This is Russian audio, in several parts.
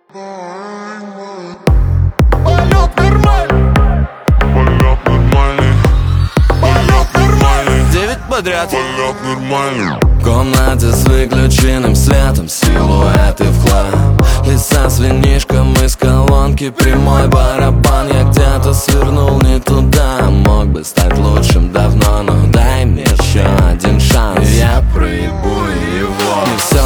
Полет нормальный. Полет нормальный. Полет нормальный. 9 подряд. Полет нормальный. В комнате с выключенным светом, силуэты в хлам. Лиса с винишком из колонки, прямой барабан. Я где-то свернул не туда. Мог бы стать лучшим давно, но дай мне еще один шанс, я проебу его. Мне все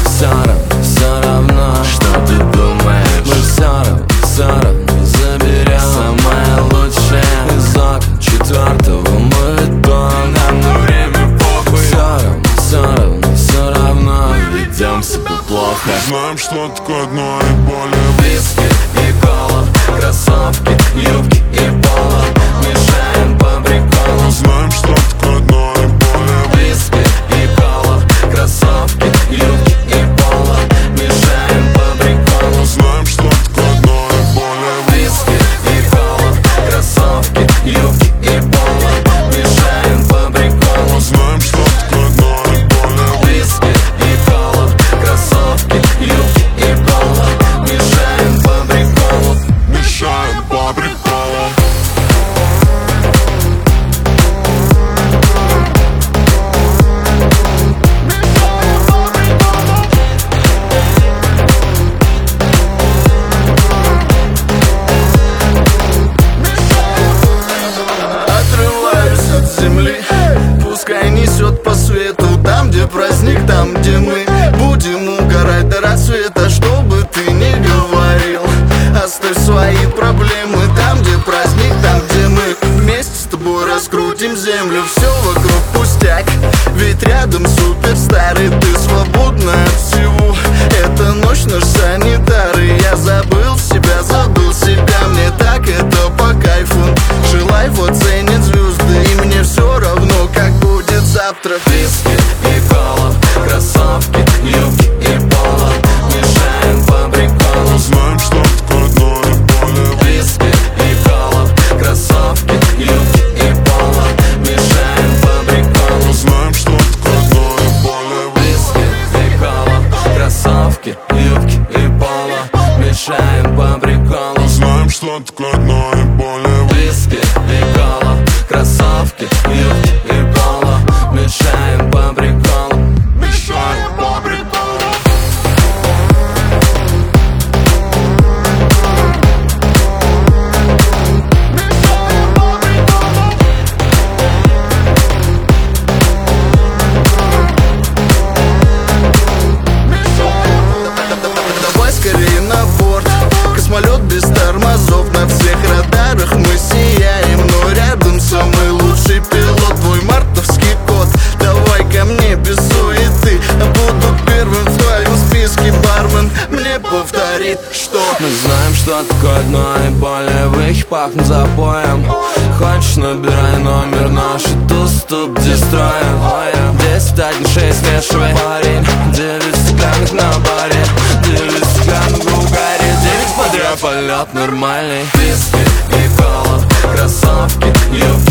равно, что ты думаешь. Мы все равно заберем самое лучшее из окон четвертого мы дом. Нам на время похуй. Все равно ведем себя плохо. Знаем, что такое дно и более. Виски и кола, кроссовки, юбки и поло. Мешаем по приколу. Знаем, что такое дно и более. Виски и кола, кроссовки, юбки и поло. Мешаем по приколу. Знаем, что такое дно и более. Виски и кола, кроссовки, юбки и поло. Мешаем по приколу. Знаем, что такое дно и более. Виски и кола, кроссовки, юбки и поло. Мешаем по приколу. Мешаем по приколу. Отрываюсь от земли, пускай несет по свету. Там, где праздник, там, где мы будем угорать до рассвета. Что бы ты ни говорил, оставь свои проблемы. Там, где праздник, там, где мы вместе с тобой раскрутим землю. Все вокруг пустяк, ведь рядом суперстар. И ты свободна от всего. Это ночь наш санитар. И я забыл себя. Мне так это по кайфу. Желай, вот ценят звезды. И мне все равно, как будет завтра. Виски и кола, кроссовки, юбки и поло. Мешаем по приколу. Знаем, что такое дно и более. Виски и кола, кроссовки, юбки и поло. Мешаем по приколу. Знаем, что такое дно и более. Виски и кола, кроссовки, юбки и поло. Мешаем по приколу. Знаем, что такое дно и более. Виски и кола, кроссовки, юбки и поло. Мешаем по приколу. Мешаем по приколу. Давай скорее на борт. Космолет без тормозов. На всех радарах мы сияем. Но рядом самый лучший пилот. Твой мартовский кот. Давай ко мне без суеты. Буду первым в твоем списке. Бармен мне повторит, что Мы знаем, что такое дно и более. В их пахнет запоем. Хочешь, набирай номер наш и туз-туп дестроим. 10, 1, 6, смешивай, парень. 9 стаканов на баре, 9 стаканов в угаре. 9 подряд, полет нормальный. Виски и кола, кроссовки, юбки